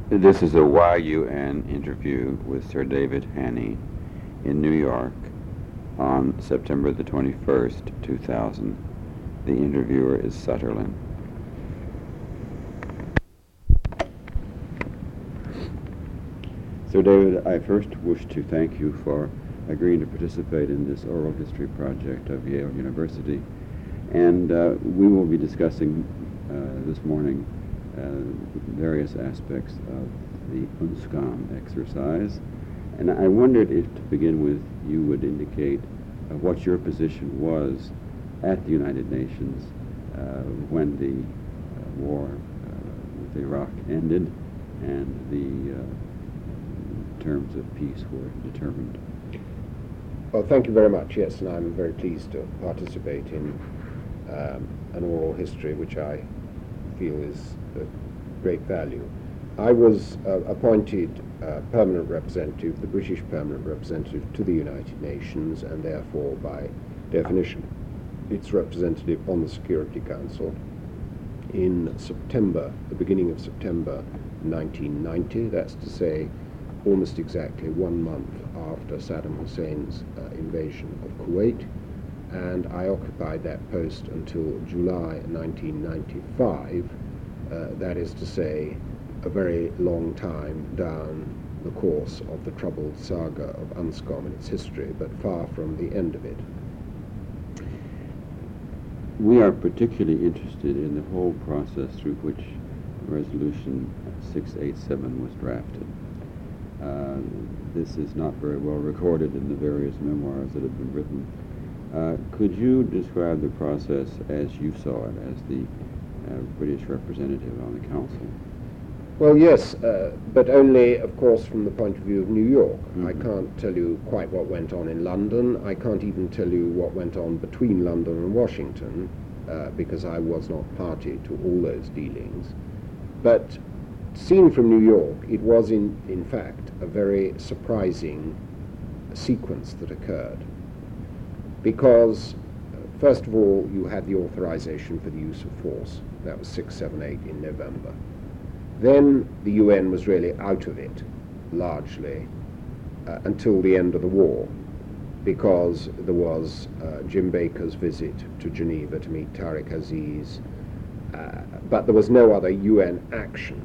This is a YUN interview with Sir David Haney in New York on September the 21st, 2000. The interviewer is Sutherland. Sir David, I first wish to thank you for agreeing to participate in this oral history project of Yale University. And we will be discussing this morning various aspects of the UNSCOM exercise. And I wondered if, to begin with, you would indicate what your position was at the United Nations when the war with Iraq ended and the terms of peace were determined. Well, thank you very much. Yes, and I'm very pleased to participate in an oral history, which I feel is of great value. I was appointed permanent representative, the British permanent representative to the United Nations, and therefore, by definition, its representative on the Security Council in September, the beginning of September 1990, that's to say almost exactly 1 month after Saddam Hussein's invasion of Kuwait, and I occupied that post until July 1995, that is to say a very long time down the course of the troubled saga of UNSCOM and its history, but far from the end of it. We are particularly interested in the whole process through which Resolution 687 was drafted. This is not very well recorded in the various memoirs that have been written. Could you describe the process as you saw it as the British representative on the Council? Well, yes, but only, of course, from the point of view of New York. Mm-hmm. I can't tell you quite what went on in London. I can't even tell you what went on between London and Washington, because I was not party to all those dealings. But seen from New York, it was in fact a very surprising sequence that occurred. Because, first of all, you had the authorization for the use of force. That was 678 in November. Then the UN was really out of it, largely, until the end of the war, because there was Jim Baker's visit to Geneva to meet Tariq Aziz, but there was no other UN action,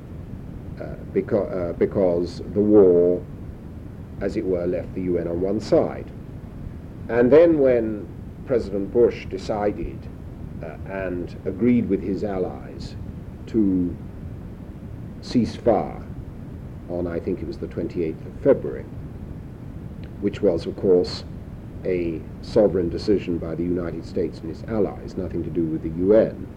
because the war, as it were, left the UN on one side. And then when President Bush decided and agreed with his allies to cease fire on, I think it was the 28th of February, which was, of course, a sovereign decision by the United States and its allies, nothing to do with the UN,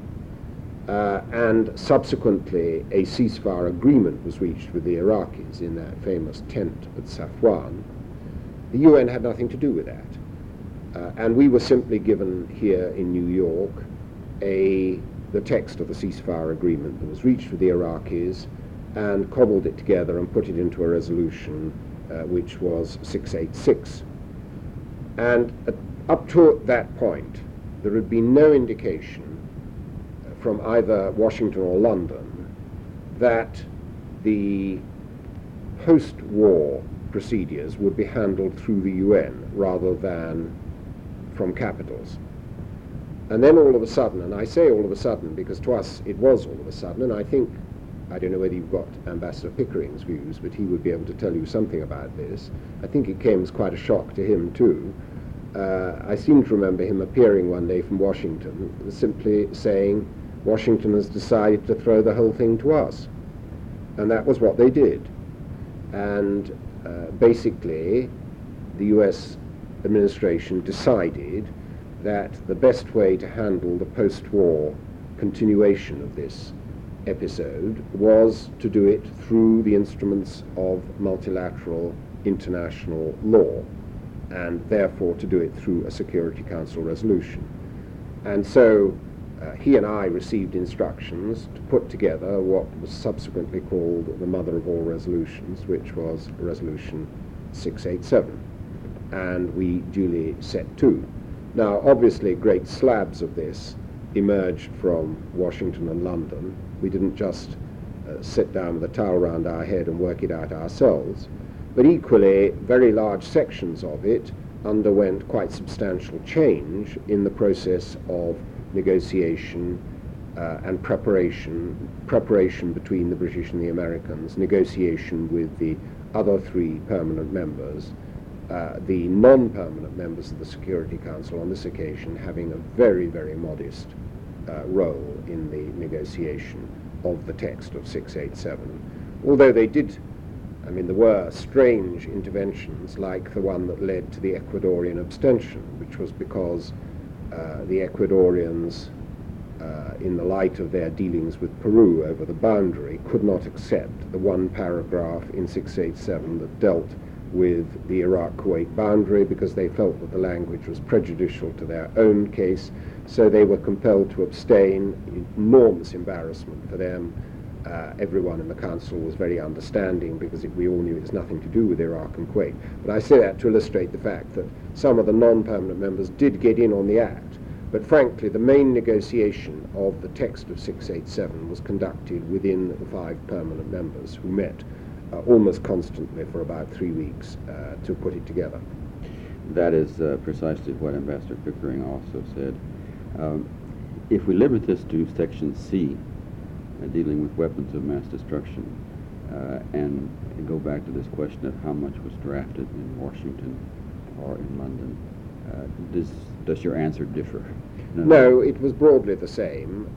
and subsequently a ceasefire agreement was reached with the Iraqis in that famous tent at Safwan. The UN had nothing to do with that. And we were simply given here in New York the text of the ceasefire agreement that was reached with the Iraqis, and cobbled it together and put it into a resolution which was 686. And up to that point, there had been no indication from either Washington or London that the post-war procedures would be handled through the UN rather than from capitals. And then all of a sudden, and I say all of a sudden because to us it was all of a sudden, and I don't know whether you've got Ambassador Pickering's views, but he would be able to tell you something about this. I think it came as quite a shock to him too. I seem to remember him appearing one day from Washington, simply saying, Washington has decided to throw the whole thing to us. And that was what they did. And basically, the US administration decided that the best way to handle the post-war continuation of this episode was to do it through the instruments of multilateral international law, and therefore to do it through a Security Council resolution. And so he and I received instructions to put together what was subsequently called the mother of all resolutions, which was Resolution 687. And we duly set to. Now, obviously, great slabs of this emerged from Washington and London. We didn't just sit down with a towel round our head and work it out ourselves. But equally, very large sections of it underwent quite substantial change in the process of negotiation and preparation between the British and the Americans, negotiation with the other three permanent members, the non-permanent members of the Security Council on this occasion having a very, very modest role in the negotiation of the text of 687, although they did, there were strange interventions like the one that led to the Ecuadorian abstention, which was because the Ecuadorians, in the light of their dealings with Peru over the boundary, could not accept the one paragraph in 687 that dealt with the Iraq-Kuwait boundary because they felt that the language was prejudicial to their own case, so they were compelled to abstain. Enormous embarrassment for them. Everyone in the council was very understanding because we all knew it has nothing to do with Iraq and Kuwait. But I say that to illustrate the fact that some of the non-permanent members did get in on the act, but frankly the main negotiation of the text of 687 was conducted within the 5 permanent members who met almost constantly for about 3 weeks to put it together. That is precisely what Ambassador Pickering also said. If we limit this to Section C, dealing with weapons of mass destruction, and go back to this question of how much was drafted in Washington or in London, does your answer differ? No, it was broadly the same.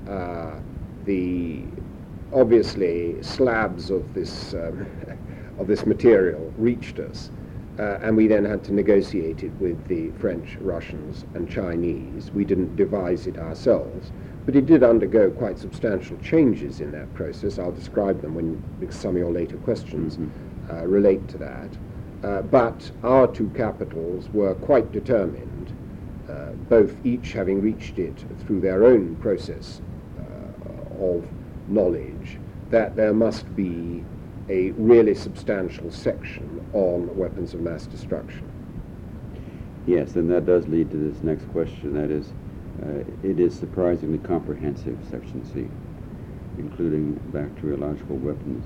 Obviously slabs of this material reached us, and we then had to negotiate it with the French, Russians, and Chinese. We didn't devise it ourselves, but it did undergo quite substantial changes in that process. I'll describe them because some of your later questions relate to that. But our two capitals were quite determined, both each having reached it through their own process of knowledge, that there must be a really substantial section on weapons of mass destruction. Yes, and that does lead to this next question. That is, it is surprisingly comprehensive, Section C, including bacteriological weapons.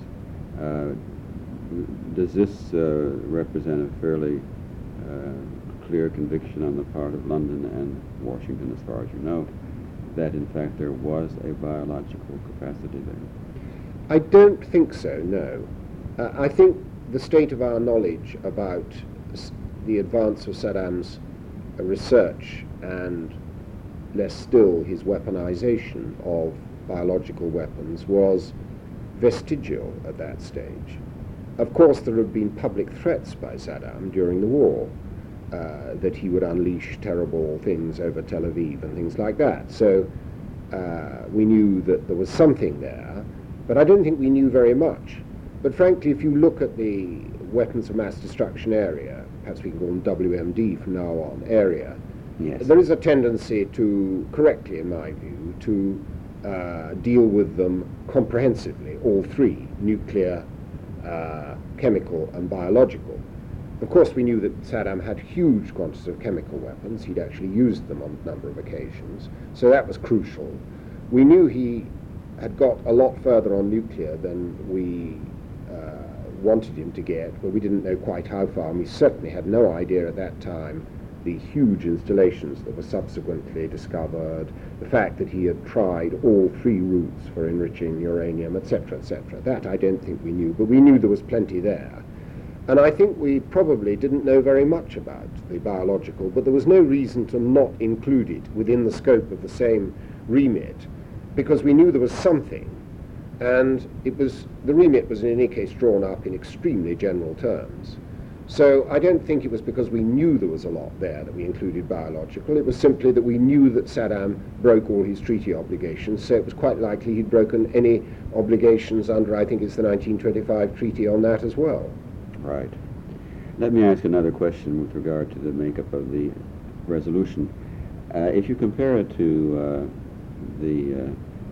Does this represent a fairly clear conviction on the part of London and Washington, as far as you know, that in fact there was a biological capacity there? I don't think so, no. I think the state of our knowledge about the advance of Saddam's research and less still his weaponization of biological weapons was vestigial at that stage. Of course, there had been public threats by Saddam during the war that he would unleash terrible things over Tel Aviv and things like that. So we knew that there was something there, but I don't think we knew very much. But frankly, if you look at the weapons of mass destruction area, perhaps we can call them WMD from now on, area, yes, there is a tendency to, correctly in my view, to deal with them comprehensively, all three, nuclear, chemical and biological. Of course, we knew that Saddam had huge quantities of chemical weapons. He'd actually used them on a number of occasions, so that was crucial. We knew he had got a lot further on nuclear than we wanted him to get, but we didn't know quite how far, and we certainly had no idea at that time the huge installations that were subsequently discovered, the fact that he had tried all 3 routes for enriching uranium, etc., etc. That I don't think we knew, but we knew there was plenty there. And I think we probably didn't know very much about the biological, but there was no reason to not include it within the scope of the same remit, because we knew there was something, and the remit was in any case drawn up in extremely general terms. So I don't think it was because we knew there was a lot there that we included biological. It was simply that we knew that Saddam broke all his treaty obligations, so it was quite likely he'd broken any obligations under, I think it's the 1925 treaty on that as well. Right. Let me ask another question with regard to the makeup of the resolution. If you compare it to the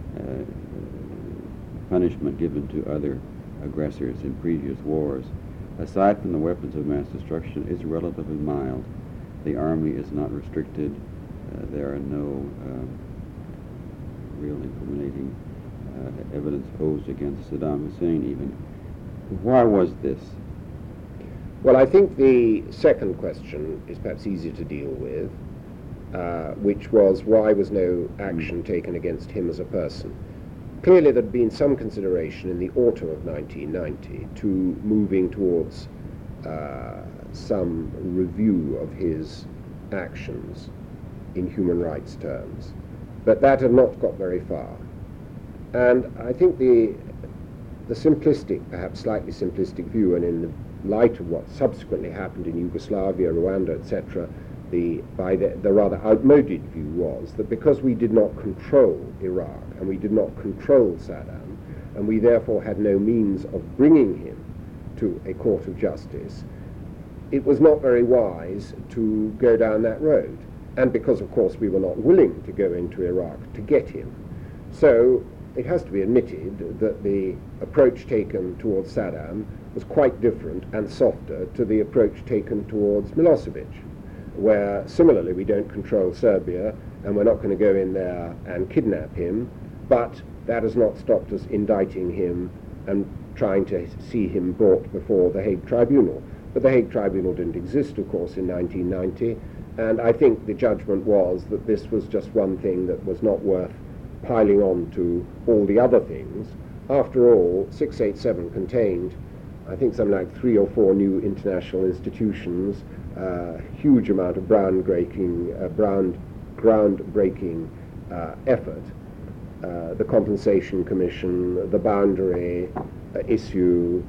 punishment given to other aggressors in previous wars, aside from the weapons of mass destruction, it's relatively mild. The army is not restricted. There are no real incriminating evidence posed against Saddam Hussein even. Why was this? Well, I think the second question is perhaps easier to deal with, which was why was no action taken against him as a person? Clearly there had been some consideration in the autumn of 1990 to moving towards some review of his actions in human rights terms, but that had not got very far. And I think the simplistic, perhaps slightly simplistic view, and in the light of what subsequently happened in Yugoslavia, Rwanda, etc., the rather outmoded view was that because we did not control Iraq and we did not control Saddam, and we therefore had no means of bringing him to a court of justice, it was not very wise to go down that road. And because, of course, we were not willing to go into Iraq to get him. So it has to be admitted that the approach taken towards Saddam was quite different and softer to the approach taken towards Milosevic, where similarly we don't control Serbia and we're not going to go in there and kidnap him, but that has not stopped us indicting him and trying to see him brought before the Hague Tribunal. But the Hague Tribunal didn't exist, of course, in 1990, and I think the judgment was that this was just one thing that was not worth piling on to all the other things. After all, 687 contained, I think, something like 3 or 4 new international institutions, huge amount of groundbreaking effort, the Compensation Commission, the boundary issue,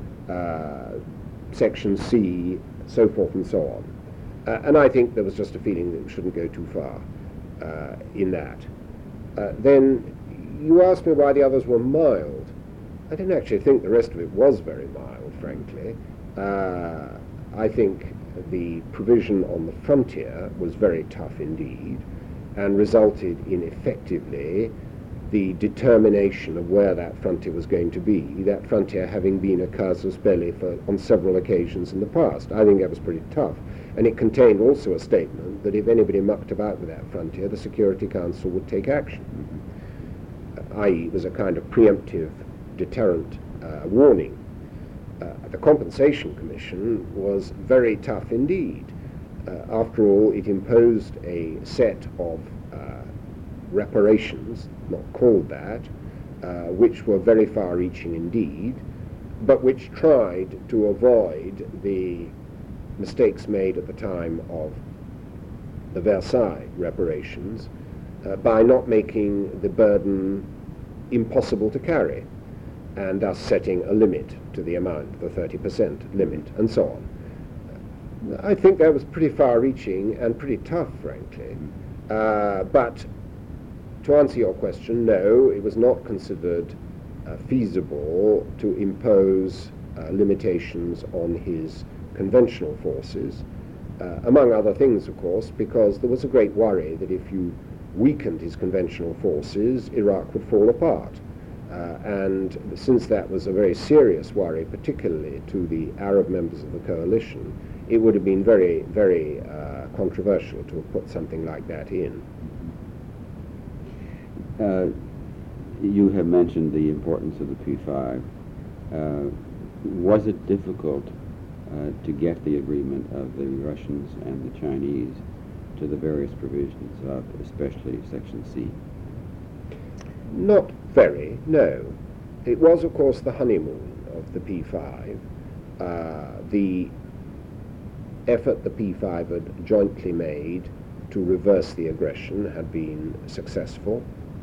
Section C, so forth and so on. And I think there was just a feeling that we shouldn't go too far in that. Then you asked me why the others were mild. I didn't actually think the rest of it was very mild, frankly. I think the provision on the frontier was very tough indeed and resulted in effectively the determination of where that frontier was going to be, that frontier having been a casus belli on several occasions in the past. I think that was pretty tough. And it contained also a statement that if anybody mucked about with that frontier, the Security Council would take action, i.e. it was a kind of preemptive deterrent warning. The Compensation Commission was very tough indeed. After all, it imposed a set of reparations, not called that, which were very far-reaching indeed, but which tried to avoid the mistakes made at the time of the Versailles reparations by not making the burden impossible to carry, and thus setting a limit to the amount, the 30% limit, and so on. I think that was pretty far-reaching and pretty tough, frankly. But to answer your question, no, it was not considered feasible to impose limitations on his conventional forces, among other things, of course, because there was a great worry that if you weakened his conventional forces, Iraq would fall apart. And since that was a very serious worry, particularly to the Arab members of the coalition, it would have been very, very controversial to have put something like that in. You have mentioned the importance of the P5. Was it difficult to get the agreement of the Russians and the Chinese to the various provisions of especially Section C? Not very, no. It was, of course, the honeymoon of the P5. The effort the P5 had jointly made to reverse the aggression had been successful.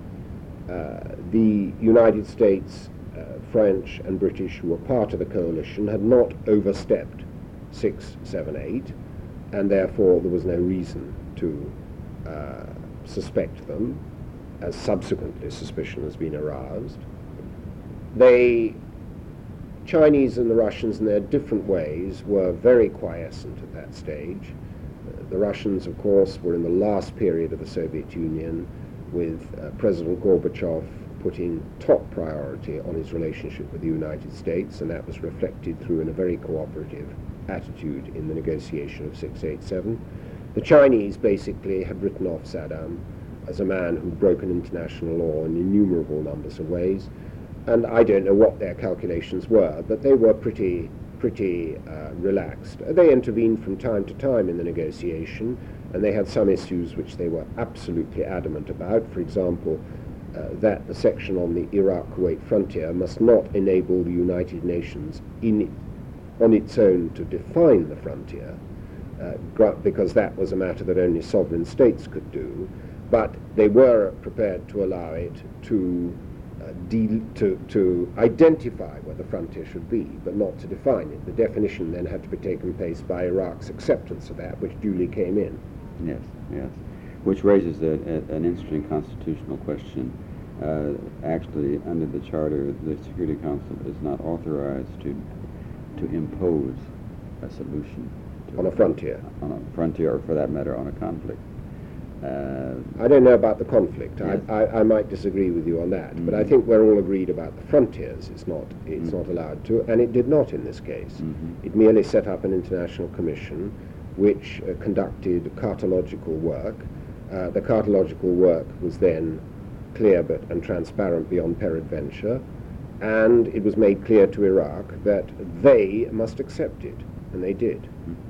The United States, French and British, who were part of the coalition, had not overstepped 6, 7, 8, and therefore there was no reason to suspect them, as subsequently suspicion has been aroused. The Chinese and the Russians, in their different ways, were very quiescent at that stage. The Russians, of course, were in the last period of the Soviet Union, with President Gorbachev putting top priority on his relationship with the United States, and that was reflected through in a very cooperative attitude in the negotiation of 687. The Chinese basically had written off Saddam as a man who'd broken international law in innumerable numbers of ways, and I don't know what their calculations were, but they were pretty relaxed. They intervened from time to time in the negotiation, and they had some issues which they were absolutely adamant about. For example, that the section on the Iraq-Kuwait frontier must not enable the United Nations on its own to define the frontier, because that was a matter that only sovereign states could do, but they were prepared to allow it to identify what the frontier should be, but not to define it. The definition then had to be taken place by Iraq's acceptance of that, which duly came in. Yes, yes. Which raises an interesting constitutional question. Actually, under the Charter, the Security Council is not authorized to impose a solution on a frontier. On a frontier, or for that matter, on a conflict. I don't know about the conflict. Yes. I might disagree with you on that, but I think we're all agreed about the frontiers. It's not allowed to, and it did not in this case. It merely set up an international commission which conducted cartological work. The cartological work was then clear and transparent beyond peradventure, and it was made clear to Iraq that they must accept it, and they did.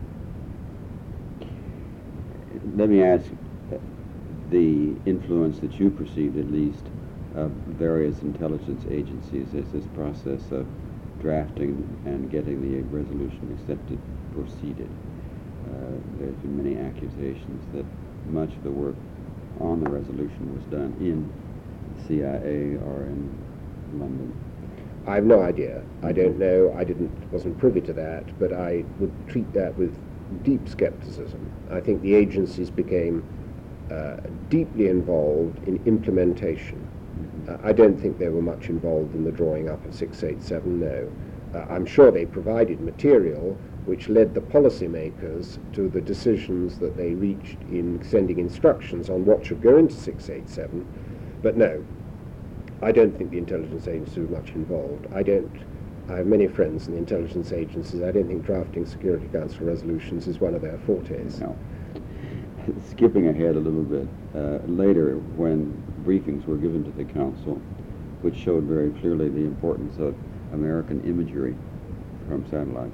Let me ask the influence that you perceived, at least, of various intelligence agencies as this process of drafting and getting the resolution accepted proceeded. There's been many accusations that much of the work on the resolution was done in CIA or in London. I have no idea. I don't know. Wasn't privy to that, but I would treat that with deep skepticism. I think the agencies became deeply involved in implementation. I don't think they were much involved in the drawing up of 687, no. I'm sure they provided material which led the policymakers to the decisions that they reached in sending instructions on what should go into 687, but no, I don't think the intelligence agencies were much involved. I have many friends in the intelligence agencies. I don't think drafting Security Council resolutions is one of their fortes. No. Skipping ahead a little bit, later when briefings were given to the Council, which showed very clearly the importance of American imagery from satellites,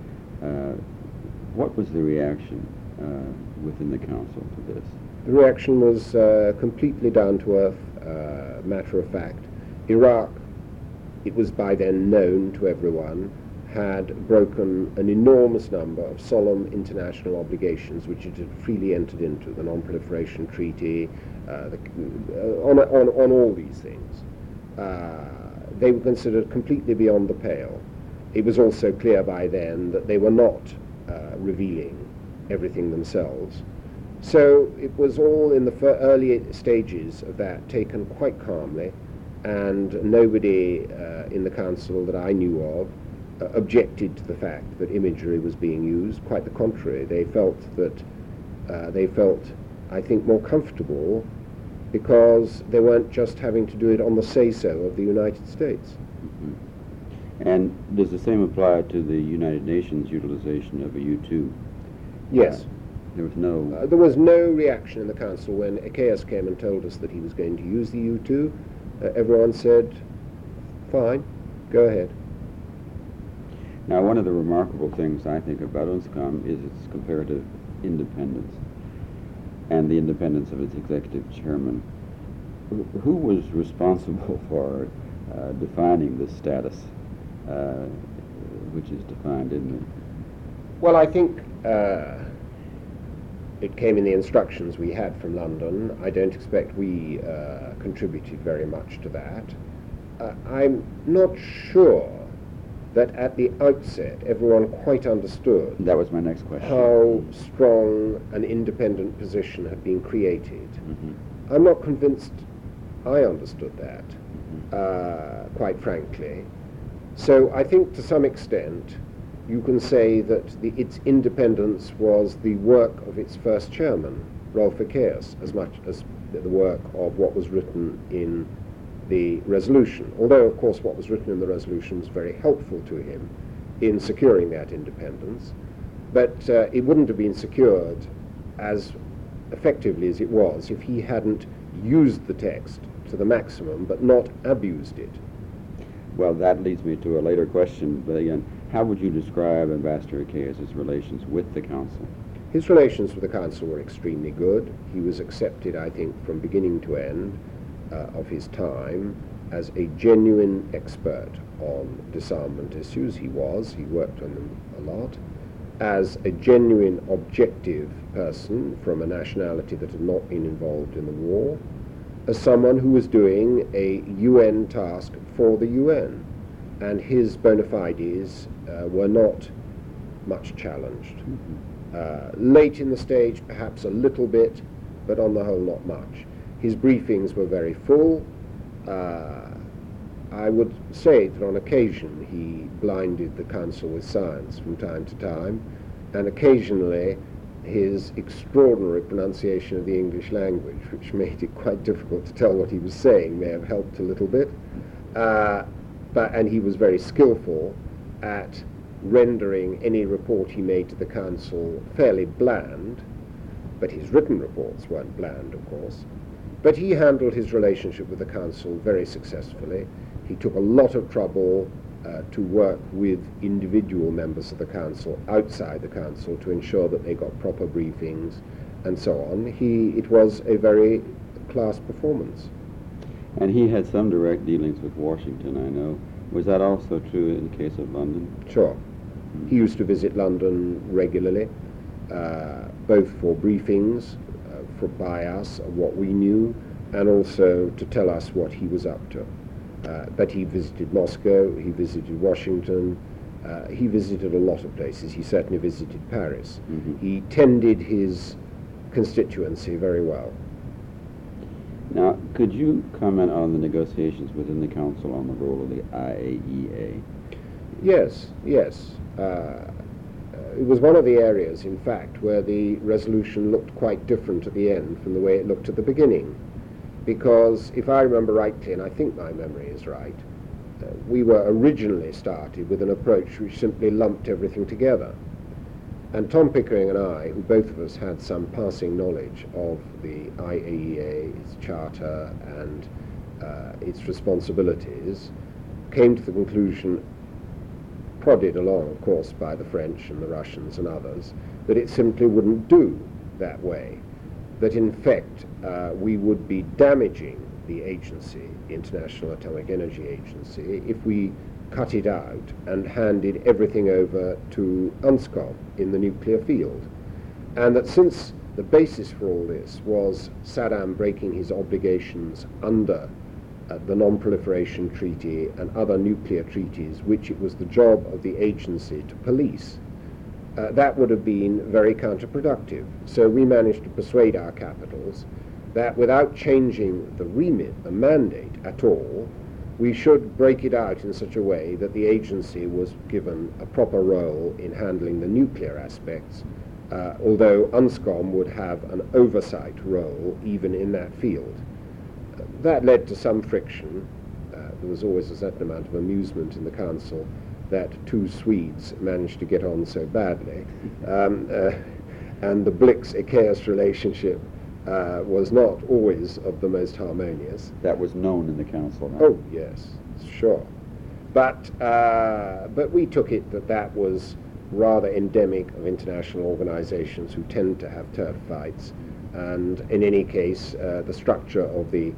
what was the reaction within the Council to this? The reaction was completely down to earth, matter of fact. Iraq, it was by then known to everyone, had broken an enormous number of solemn international obligations which it had freely entered into, the Non-Proliferation Treaty, on all these things. They were considered completely beyond the pale. It was also clear by then that they were not revealing everything themselves. So it was all in the early stages of that taken quite calmly, and nobody in the Council that I knew of objected to the fact that imagery was being used. Quite the contrary, they felt, I think, more comfortable because they weren't just having to do it on the say-so of the United States. Mm-hmm. And does the same apply to the United Nations utilization of a U-2? Yes. There was no... there was no reaction in the Council when Ekeas came and told us that he was going to use the U-2. Everyone said, fine, go ahead. Now, one of the remarkable things I think about UNSCOM is its comparative independence and the independence of its executive chairman. Who was responsible for defining this status, which is defined in the... Well, I think it came in the instructions we had from London. I don't expect we contributed very much to that. I'm not sure that at the outset everyone quite understood that was my next question. How strong an independent position had been created. Mm-hmm. I'm not convinced I understood that, Mm-hmm. quite frankly. So I think to some extent you can say that its independence was the work of its first chairman, Rolf Ekeas, as much as the work of what was written in the resolution, although of course what was written in the resolution was very helpful to him in securing that independence, but it wouldn't have been secured as effectively as it was if he hadn't used the text to the maximum but not abused it. Well, that leads me to a later question, but again, how would you describe Ambassador Akeyes' relations with the Council? His relations with the Council were extremely good. He was accepted, I think, from beginning to end of his time as a genuine expert on disarmament issues. He worked on them a lot. As a genuine objective person from a nationality that had not been involved in the war, as someone who was doing a UN task for the UN, and his bona fides were not much challenged. Late in the stage, perhaps a little bit, but on the whole not much. His briefings were very full. I would say that on occasion he blinded the Council with science from time to time, and occasionally his extraordinary pronunciation of the English language, which made it quite difficult to tell what he was saying, may have helped a little bit. And he was very skillful at rendering any report he made to the Council fairly bland, but his written reports weren't bland, of course. But he handled his relationship with the Council very successfully. He took a lot of trouble to work with individual members of the Council outside the Council to ensure that they got proper briefings and so on. It was a very class performance. And he had some direct dealings with Washington, I know. Was that also true in the case of London? Sure. He used to visit London regularly, both for briefings by us of what we knew, and also to tell us what he was up to. But he visited Moscow, he visited Washington, he visited a lot of places. He certainly visited Paris. He tended his constituency very well. Now, could you comment on the negotiations within the Council on the role of the IAEA? Yes. It was one of the areas, in fact, where the resolution looked quite different at the end from the way it looked at the beginning. Because, if I remember rightly, and I think my memory is right, we were originally started with an approach which simply lumped everything together. And Tom Pickering and I, who both of us had some passing knowledge of the IAEA, its charter, and its responsibilities, came to the conclusion, prodded along, of course, by the French and the Russians and others, that it simply wouldn't do that way. That in fact we would be damaging the agency, the International Atomic Energy Agency, if we cut it out and handed everything over to UNSCOM in the nuclear field. And that since the basis for all this was Saddam breaking his obligations under the Non-Proliferation Treaty and other nuclear treaties, which it was the job of the agency to police, that would have been very counterproductive. So we managed to persuade our capitals that without changing the remit, the mandate at all, we should break it out in such a way that the agency was given a proper role in handling the nuclear aspects, although UNSCOM would have an oversight role even in that field. That led to some friction. There was always a certain amount of amusement in the Council that two Swedes managed to get on so badly. And the Blix-Akeyes relationship was not always of the most harmonious. That was known in the Council, right? Oh, yes, sure. But we took it that was rather endemic of international organizations who tend to have turf fights. And in any case, the structure of the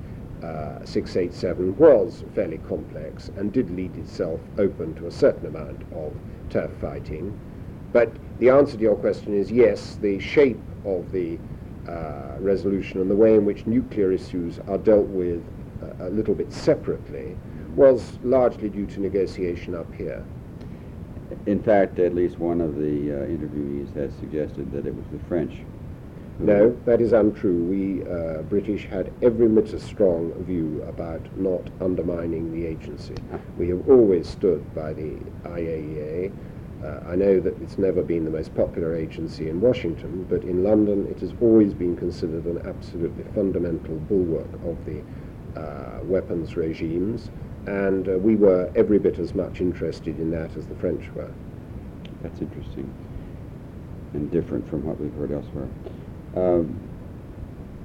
687 was fairly complex and did lead itself open to a certain amount of turf fighting. But the answer to your question is yes, the shape of the resolution and the way in which nuclear issues are dealt with a little bit separately was largely due to negotiation up here. In fact, at least one of the interviewees has suggested that it was the French. No, that is untrue. We British had every bit as strong a view about not undermining the agency. We have always stood by the IAEA. I know that it's never been the most popular agency in Washington, but in London it has always been considered an absolutely fundamental bulwark of the weapons regimes, and we were every bit as much interested in that as the French were. That's interesting and different from what we've heard elsewhere.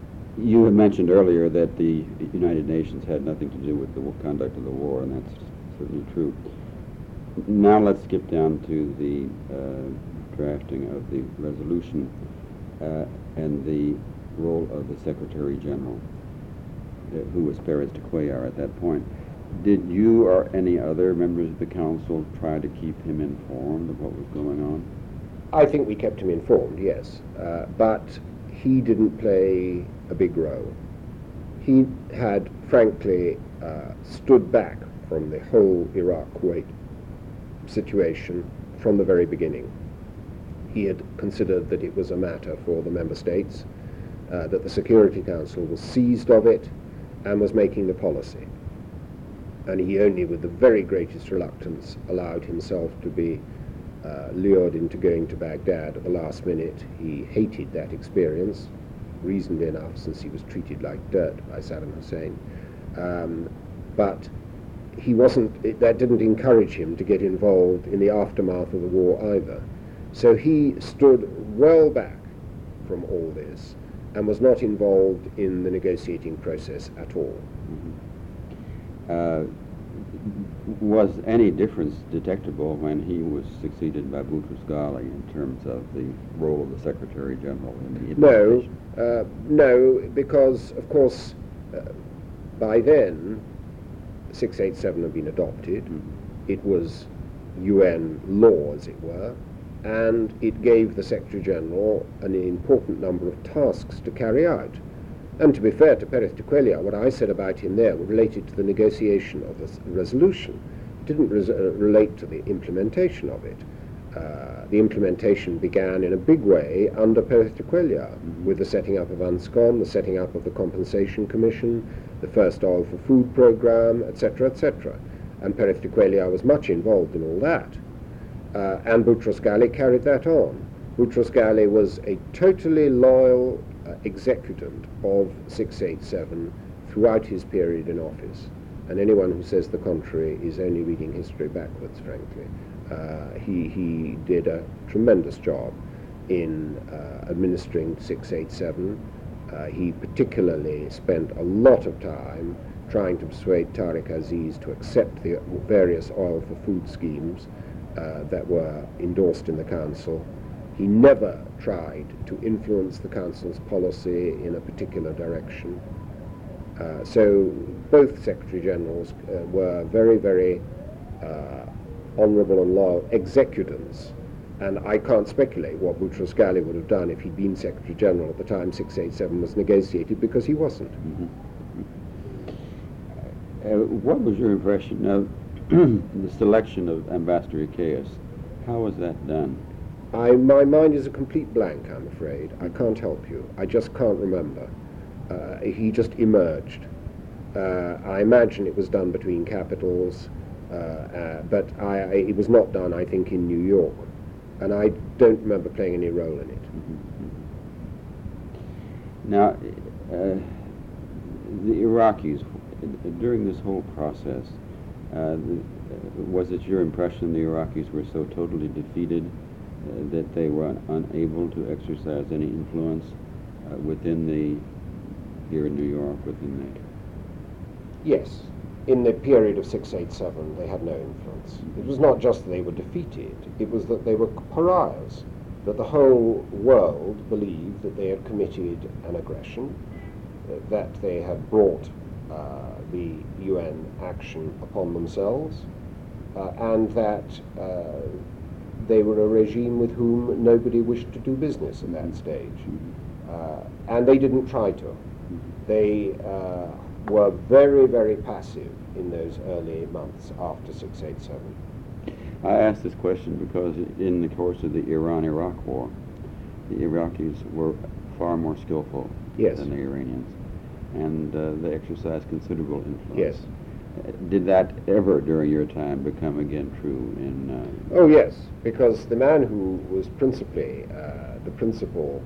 You had mentioned earlier that the United Nations had nothing to do with the conduct of the war, and that's certainly true. Now let's skip down to the drafting of the resolution and the role of the Secretary General, who was Perez de Cuellar at that point. Did you or any other members of the council try to keep him informed of what was going on? I think we kept him informed, yes, but he didn't play a big role. He had, frankly, stood back from the whole Iraq-Kuwait situation from the very beginning. He had considered that it was a matter for the member states, that the Security Council was seized of it and was making the policy. And he only, with the very greatest reluctance, allowed himself to be lured into going to Baghdad at the last minute. He hated that experience, reasonably enough, since he was treated like dirt by Saddam Hussein. But he that didn't encourage him to get involved in the aftermath of the war either. So he stood well back from all this and was not involved in the negotiating process at all. Was any difference detectable when he was succeeded by Boutros Ghali in terms of the role of the Secretary General in the implementation? No, because, of course, by then, 687 had been adopted. It was UN law, as it were, and it gave the Secretary General an important number of tasks to carry out. And to be fair to Perez de Cuellar, what I said about him there related to the negotiation of the resolution. It didn't relate to the implementation of it. The implementation began in a big way under Perez de Cuellar, with the setting up of UNSCOM, the setting up of the Compensation Commission, the First Oil for Food program, etc., etc. And Perez de Cuellar was much involved in all that. And Boutros Ghali carried that on. Boutros Ghali was a totally loyal executant of 687 throughout his period in office. And anyone who says the contrary is only reading history backwards, frankly. He did a tremendous job in administering 687. He particularly spent a lot of time trying to persuade Tariq Aziz to accept the various oil for food schemes that were endorsed in the Council. He never tried to influence the Council's policy in a particular direction. So both Secretary Generals were very, very honourable and loyal executants. And I can't speculate what Boutros Ghali would have done if he'd been Secretary General at the time 687 was negotiated, because he wasn't. What was your impression of the selection of Ambassador Iqueas? How was that done? My mind is a complete blank, I'm afraid. I can't help you. I just can't remember. He just emerged. I imagine it was done between capitals, but it was not done, I think, in New York. And I don't remember playing any role in it. Now, the Iraqis, during this whole process, was it your impression the Iraqis were so totally defeated that they were unable to exercise any influence here in New York, within the... Yes. In the period of 687, they had no influence. It was not just that they were defeated, it was that they were pariahs, that the whole world believed that they had committed an aggression, that they had brought the UN action upon themselves, and that they were a regime with whom nobody wished to do business at that stage. And they didn't try to. They were very, very passive in those early months after 687. I asked this question because in the course of the Iran-Iraq war, the Iraqis were far more skillful than the Iranians, and they exercised considerable influence. Yes. Did that ever, during your time, become again true in... Oh, yes, because the man who was principally the principal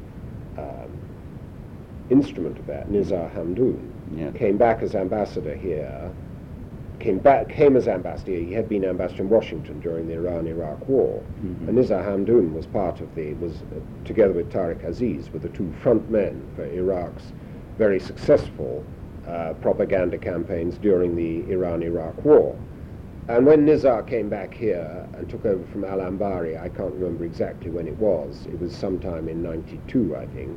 instrument of that, Nizar Hamdoun, came back as ambassador here, came as ambassador here. He had been ambassador in Washington during the Iran-Iraq war. And Nizar Hamdoun was together with Tariq Aziz, were the two front men for Iraq's very successful propaganda campaigns during the Iran-Iraq war. And when Nizar came back here and took over from Al-Ambari, I can't remember exactly when it was sometime in 92, I think,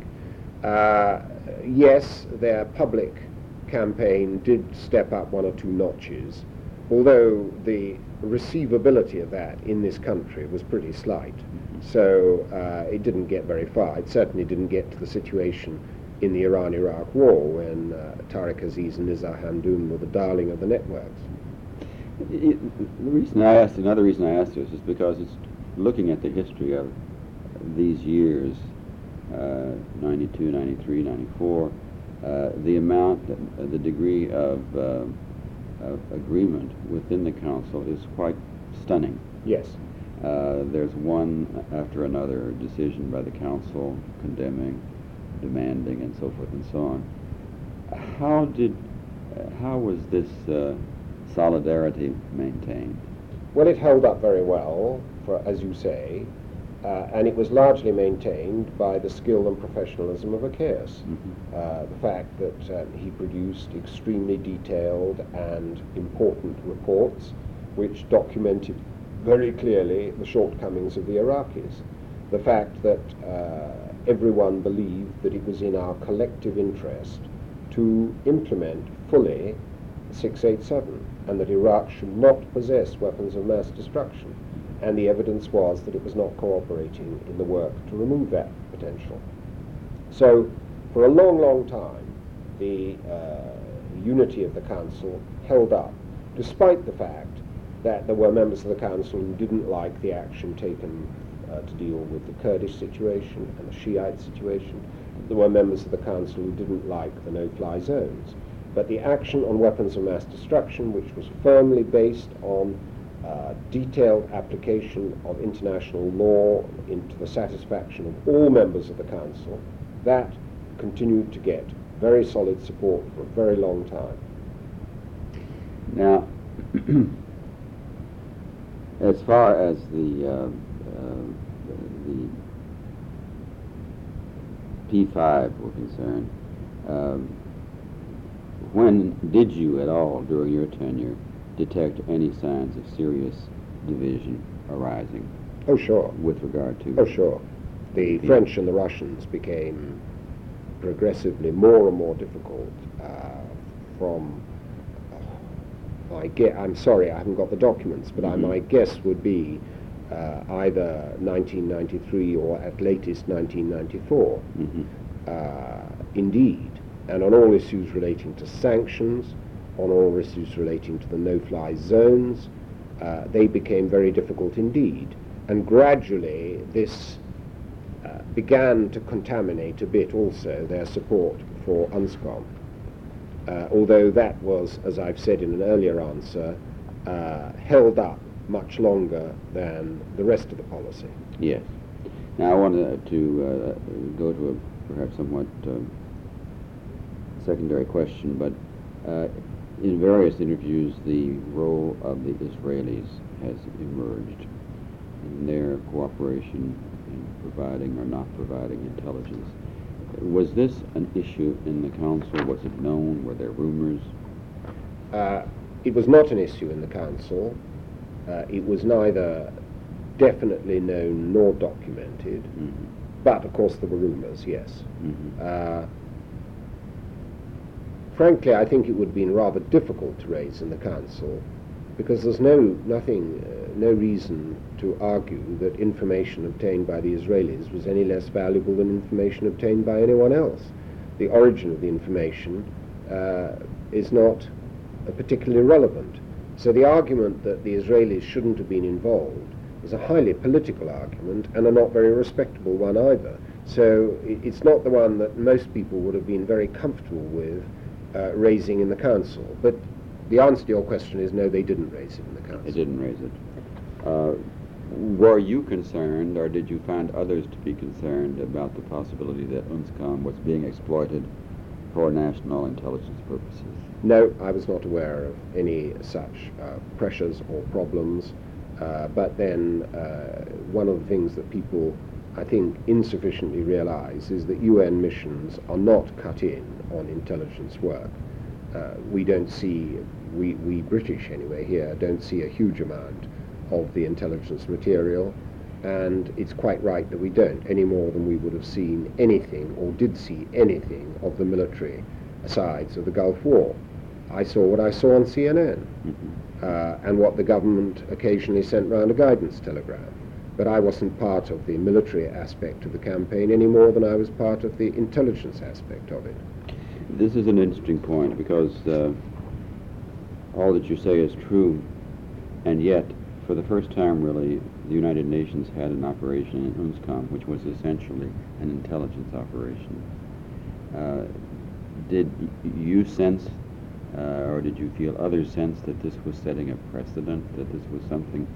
yes, their public campaign did step up one or two notches, although the receivability of that in this country was pretty slight. So it didn't get very far. It certainly didn't get to the situation in the Iran-Iraq war when Tariq Aziz and Nizar Hamdoun were the darling of the networks. Another reason I asked this is because it's looking at the history of these years, 92, 93, 94, the amount, the degree of agreement within the council is quite stunning. Yes. There's one after another decision by the council condemning, demanding, and so forth and so on. How was this solidarity maintained? Well, it held up very well, as you say, and it was largely maintained by the skill and professionalism of Achaeus. The fact that he produced extremely detailed and important reports which documented very clearly the shortcomings of the Iraqis. The fact that everyone believed that it was in our collective interest to implement fully 687 and that Iraq should not possess weapons of mass destruction. And the evidence was that it was not cooperating in the work to remove that potential. So for a long, long time, the unity of the council held up, despite the fact that there were members of the council who didn't like the action taken to deal with the Kurdish situation and the Shiite situation. There were members of the council who didn't like the no-fly zones. But the action on weapons of mass destruction, which was firmly based on detailed application of international law into the satisfaction of all members of the council, that continued to get very solid support for a very long time. Now, as far as the P5 were concerned, when did you at all during your tenure detect any signs of serious division arising? Oh, sure. With regard to... Oh, sure. The French and the Russians became progressively more and more difficult from... I'm sorry, I haven't got the documents, but my guess would be either 1993 or at latest 1994. Indeed. And on all issues relating to sanctions, on all issues relating to the no-fly zones, they became very difficult indeed. And gradually this began to contaminate a bit also their support for UNSCOM. Although that was, as I've said in an earlier answer, held up much longer than the rest of the policy. Yes. Now I wanted to go to a perhaps somewhat secondary question, but in various interviews the role of the Israelis has emerged in their cooperation in providing or not providing intelligence. Was this an issue in the council? Was it known? Were there rumors? It was not an issue in the council. It was neither definitely known nor documented, but of course there were rumors, yes. Frankly, I think it would have been rather difficult to raise in the council because there's no reason to argue that information obtained by the Israelis was any less valuable than information obtained by anyone else. The origin of the information is not particularly relevant. So the argument that the Israelis shouldn't have been involved is a highly political argument and a not very respectable one either. So it's not the one that most people would have been very comfortable with raising in the council. But the answer to your question is no, they didn't raise it in the council. They didn't raise it. Were you concerned, or did you find others to be concerned about the possibility that UNSCOM was being exploited for national intelligence purposes? No, I was not aware of any such pressures or problems. But then one of the things that people, I think, insufficiently realize is that UN missions are not cut in on intelligence work. We don't see we British anyway here don't see a huge amount of the intelligence material, and it's quite right that we don't, any more than we would have seen anything or did see anything of the military sides of the Gulf War. I saw what I saw on CNN, and what the government occasionally sent round a guidance telegram. But I wasn't part of the military aspect of the campaign any more than I was part of the intelligence aspect of it. This is an interesting point, because all that you say is true, and yet, for the first time, really, the United Nations had an operation in UNSCOM, which was essentially an intelligence operation. Did you sense, or did you feel others sense, that this was setting a precedent, that this was something,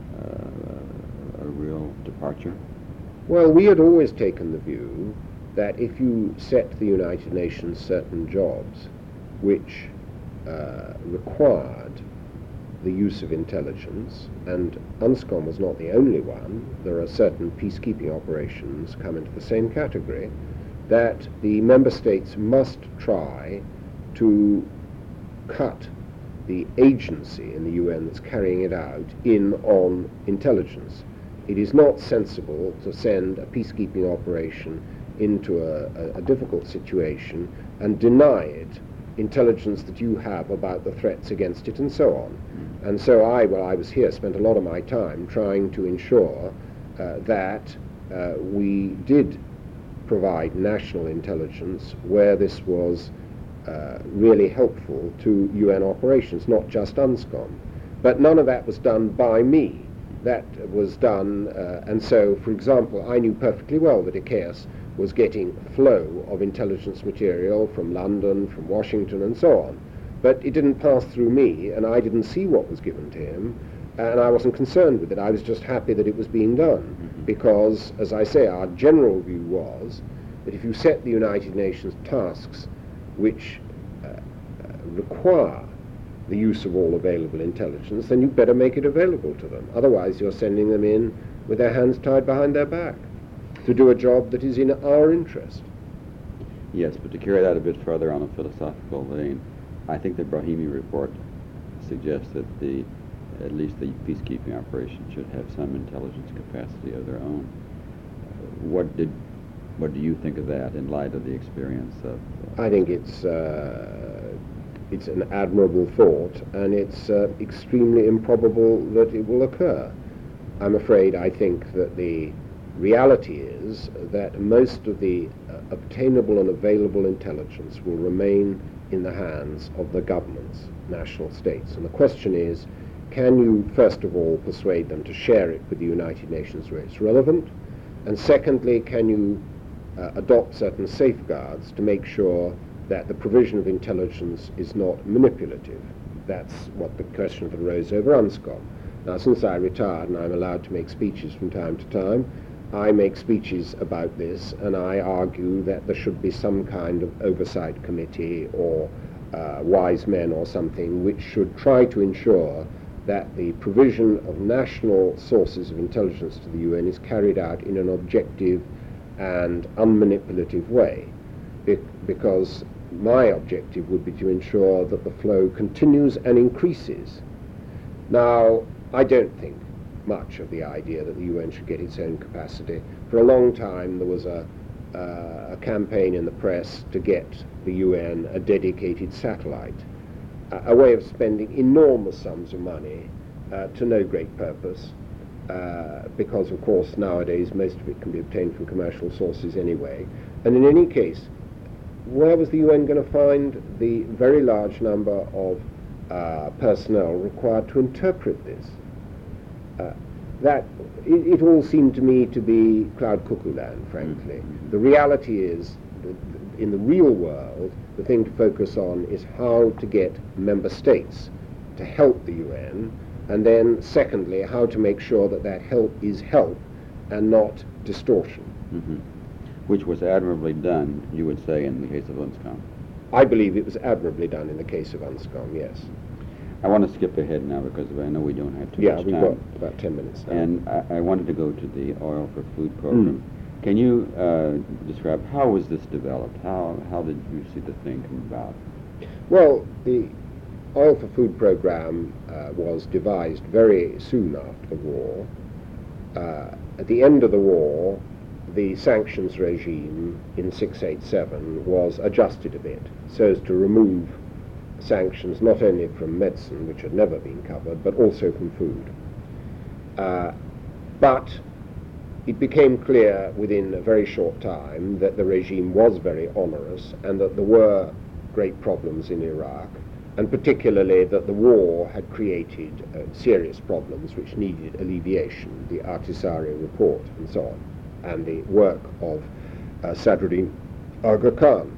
a real departure? Well, we had always taken the view that if you set the United Nations certain jobs which required the use of intelligence, and UNSCOM was not the only one, there are certain peacekeeping operations come into the same category, that the member states must try to cut the agency in the UN that's carrying it out in on intelligence. It is not sensible to send a peacekeeping operation into a difficult situation and deny it intelligence that you have about the threats against it and so on. And so I, while I was here, spent a lot of my time trying to ensure that we did provide national intelligence where this was really helpful to UN operations, not just UNSCOM. But none of that was done by me. That was done, and so, for example, I knew perfectly well that ICAOS was getting flow of intelligence material from London, from Washington, and so on. But it didn't pass through me, and I didn't see what was given to him, and I wasn't concerned with it. I was just happy that it was being done, because, as I say, our general view was that if you set the United Nations tasks which require the use of all available intelligence, then you better make it available to them. Otherwise, you're sending them in with their hands tied behind their back to do a job that is in our interest. Yes, but to carry that a bit further on a philosophical vein, I think the Brahimi report suggests that at least the peacekeeping operation should have some intelligence capacity of their own. What do you think of that in light of the experience of? I think it's an admirable thought, and it's extremely improbable that it will occur. I'm afraid I think that the reality is that most of the obtainable and available intelligence will remain in the hands of the governments, national states. And the question is, can you, first of all, persuade them to share it with the United Nations where it's relevant? And secondly, can you adopt certain safeguards to make sure that the provision of intelligence is not manipulative? That's what the question that arose over UNSCOM. Now, since I retired and I'm allowed to make speeches from time to time, I make speeches about this, and I argue that there should be some kind of oversight committee or wise men or something which should try to ensure that the provision of national sources of intelligence to the UN is carried out in an objective and unmanipulative way, because my objective would be to ensure that the flow continues and increases. Now, I don't think much of the idea that the UN should get its own capacity. For a long time there was a campaign in the press to get the UN a dedicated satellite, a way of spending enormous sums of money to no great purpose, because of course nowadays most of it can be obtained from commercial sources anyway. And in any case, where was the UN going to find the very large number of personnel required to interpret this? It all seemed to me to be cloud cuckoo land, frankly. The reality is, in the real world, the thing to focus on is how to get member states to help the UN, and then secondly, how to make sure that that help is help and not distortion. Which was admirably done, you would say, in the case of UNSCOM. I believe it was admirably done in the case of UNSCOM, yes. I want to skip ahead now because I know we don't have too much time. Yeah, we've got about 10 minutes now. And I wanted to go to the Oil for Food program. Can you describe how was this developed? How did you see the thing come about? Well, the oil for food program was devised very soon after the war. At the end of the war, the sanctions regime in 687 was adjusted a bit so as to remove sanctions not only from medicine, which had never been covered, but also from food. But it became clear within a very short time that the regime was very onerous and that there were great problems in Iraq, and particularly that the war had created serious problems which needed alleviation, the Ahtisaari report and so on, and the work of Sadruddin Aga Khan.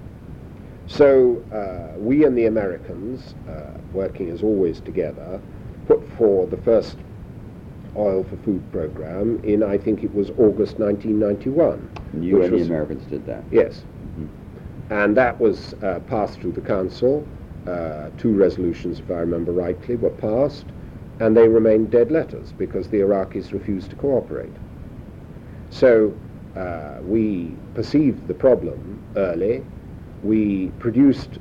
So we and the Americans, working as always together, put forward the first oil for food program in, I think it was August 1991. You and the Americans did that? Yes. And that was passed through the Council. 2 resolutions, if I remember rightly, were passed, and they remained dead letters because the Iraqis refused to cooperate. So we perceived the problem early. We produced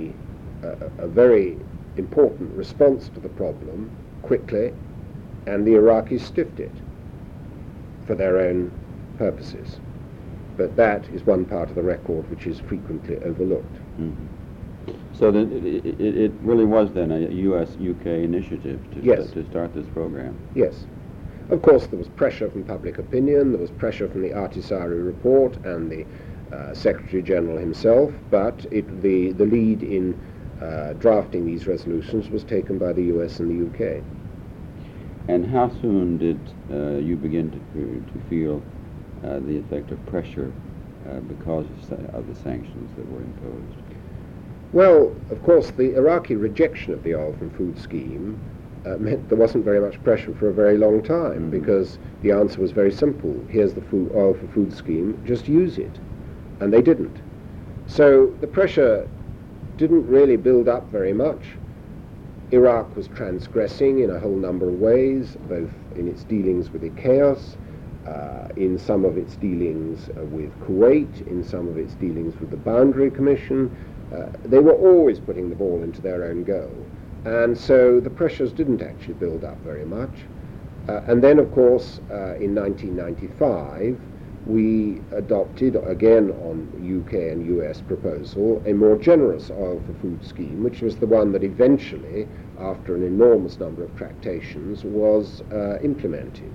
a very important response to the problem quickly, and the Iraqis stiffed it for their own purposes. But that is one part of the record which is frequently overlooked. Mm-hmm. So then it really was then a U.S.-UK initiative to start this program? Yes. Of course, there was pressure from public opinion, there was pressure from the Ahtisaari report and the Secretary General himself, but the lead in drafting these resolutions was taken by the US and the UK. And how soon did you begin to feel the effect of pressure because of the sanctions that were imposed? Well, of course, the Iraqi rejection of the oil from food scheme meant there wasn't very much pressure for a very long time, because the answer was very simple. Here's the oil for food scheme, just use it. And they didn't. So the pressure didn't really build up very much. Iraq was transgressing in a whole number of ways, both in its dealings with ICAOS, in some of its dealings with Kuwait, in some of its dealings with the Boundary Commission. They were always putting the ball into their own goal. And so the pressures didn't actually build up very much. And then, of course, in 1995, we adopted, again on UK and US proposal, a more generous oil for food scheme, which was the one that eventually, after an enormous number of tractations, was implemented.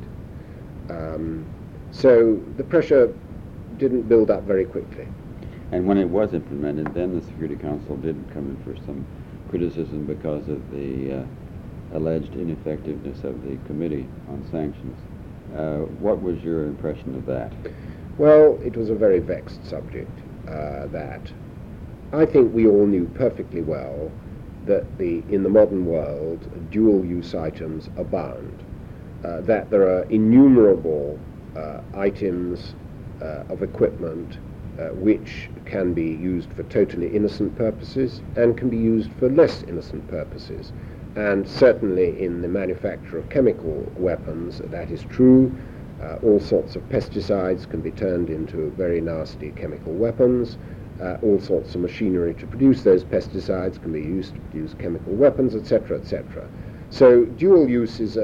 So the pressure didn't build up very quickly. And when it was implemented, then the Security Council did come in for some criticism because of the alleged ineffectiveness of the Committee on Sanctions. What was your impression of that? Well, it was a very vexed subject, that I think we all knew perfectly well that in the modern world, dual-use items abound, that there are innumerable items of equipment which can be used for totally innocent purposes and can be used for less innocent purposes. And certainly in the manufacture of chemical weapons, that is true. All sorts of pesticides can be turned into very nasty chemical weapons. All sorts of machinery to produce those pesticides can be used to produce chemical weapons, etc., etc. So dual use is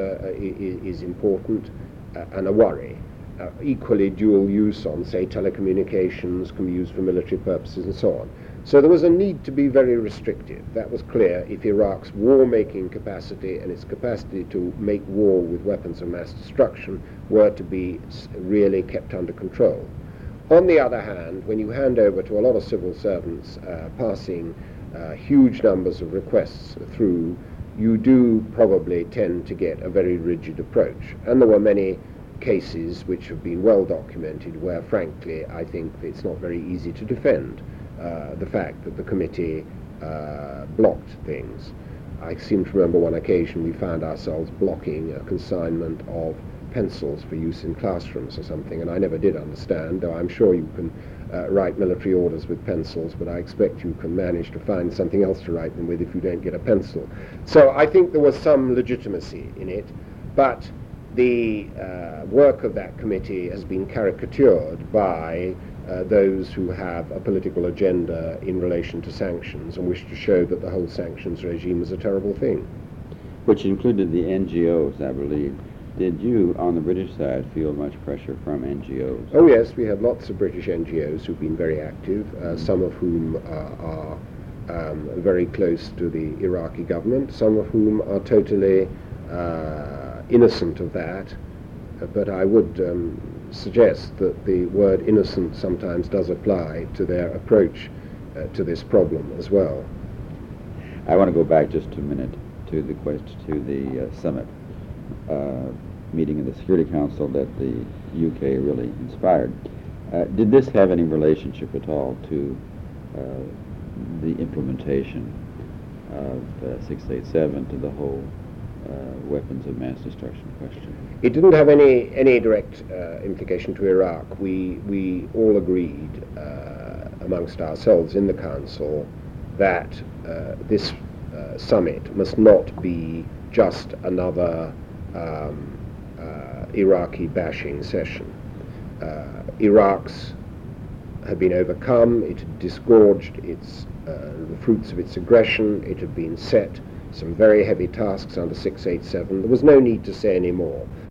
important and a worry. Equally, dual use on, say, telecommunications can be used for military purposes and so on. So there was a need to be very restrictive. That was clear if Iraq's war-making capacity and its capacity to make war with weapons of mass destruction were to be really kept under control. On the other hand, when you hand over to a lot of civil servants passing huge numbers of requests through, you do probably tend to get a very rigid approach. And there were many cases which have been well documented where, frankly, I think it's not very easy to defend the fact that the committee blocked things. I seem to remember one occasion we found ourselves blocking a consignment of pencils for use in classrooms or something, and I never did understand, though I'm sure you can write military orders with pencils, but I expect you can manage to find something else to write them with if you don't get a pencil. So I think there was some legitimacy in it, but the work of that committee has been caricatured by those who have a political agenda in relation to sanctions and wish to show that the whole sanctions regime is a terrible thing. Which included the NGOs, I believe. Did you, on the British side, feel much pressure from NGOs? Oh yes, we have lots of British NGOs who've been very active, some of whom are very close to the Iraqi government, some of whom are totally innocent of that, but I would suggest that the word innocent sometimes does apply to their approach to this problem as well. I want to go back just a minute to the summit meeting of the Security Council that the UK really inspired. Did this have any relationship at all to the implementation of 687, to the whole weapons of mass destruction question? It didn't have any direct implication to Iraq. We all agreed amongst ourselves in the Council that this summit must not be just another Iraqi bashing session. Iraq's had been overcome, it had disgorged the fruits of its aggression, it had been set some very heavy tasks under 687. There was no need to say any more.